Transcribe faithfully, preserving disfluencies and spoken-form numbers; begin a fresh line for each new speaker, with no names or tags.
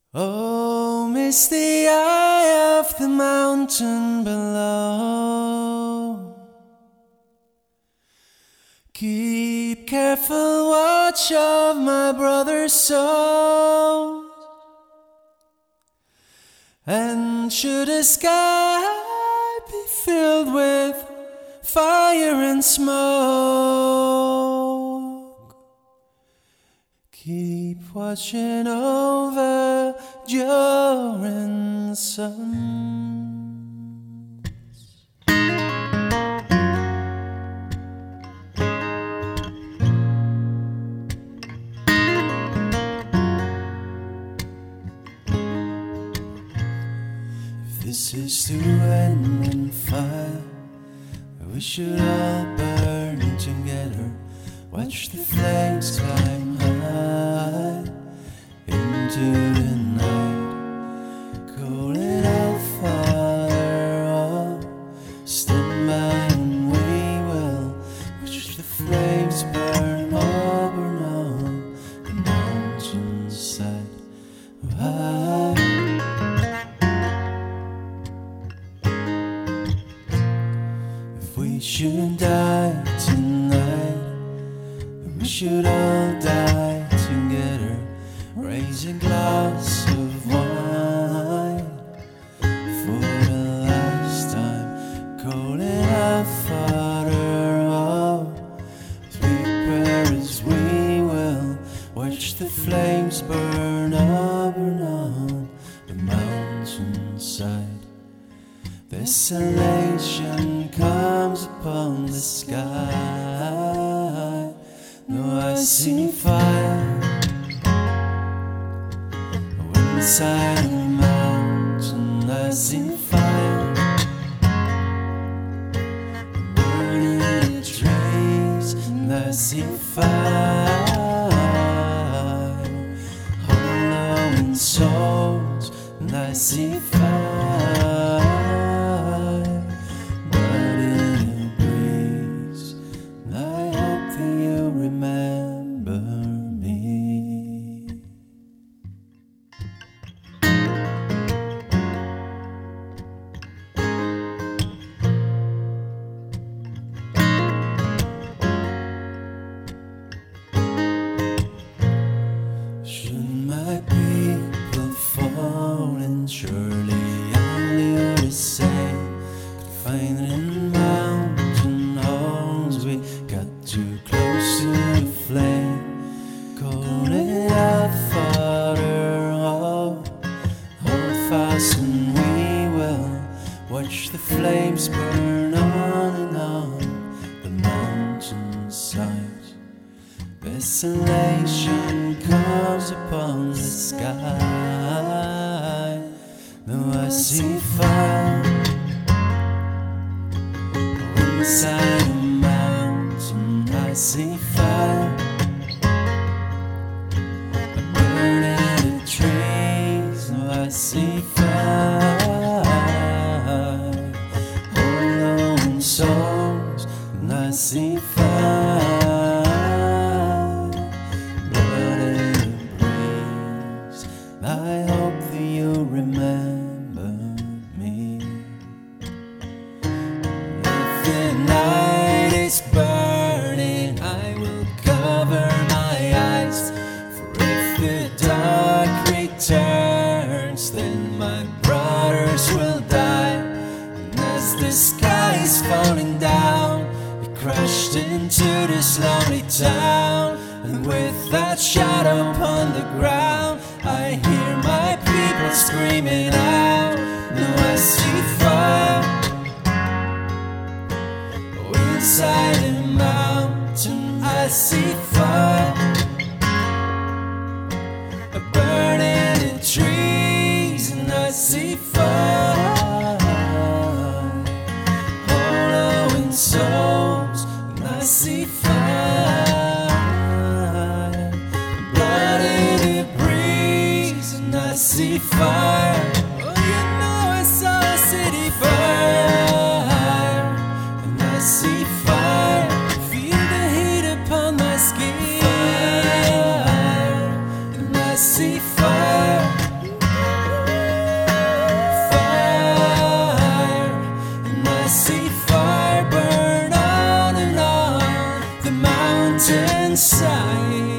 Oh, miss the eye of the mountain below. Keep careful watch of my brother's soul. And should the sky be filled with fire and smoke, keep watching over during sun. If this is to end in fire, we should all burn together. Watch the flames climb high into the night, calling out fire. Oh, stand by and we will watch the flames burn over on the mountainside. High. If we should die tonight, we should all die together. Raise a glass of wine for the last time, calling out Father. Oh, prepare as we will watch the flames burn up and on the mountainside. Desolation comes upon the sky. No, I see fire inside the mountain. I see fire burning the trees, and I see fire hollowing souls, and I see fire burning the breeze. And I hope that you remember me. Should my people fall, and surely only the same could find it in mountain holes. We got too close to the flame, calling out Father. Oh, hold fast and we will watch the flames burn on and on the mountainside. Desolation comes upon the sky. Though I see fire inside the mountain, I see fire burning the trees. Though I see fire hollowing souls, and I see fire I hope that you remember me. If the night is burning, I will cover my eyes. For if the dark returns, then my brothers will die. And as the sky is falling down, we crashed into this lonely town. And with that shadow upon the ground, I hear my people screaming out. Now I see fire oh, inside the mountain. I see fire burning the trees, and I see fire hollowing souls, and I see fire I see fire. Oh, you know I saw a city fire, and I see fire. Feel the heat upon my skin, fire. And I see fire see fire burn on and on the mountainside.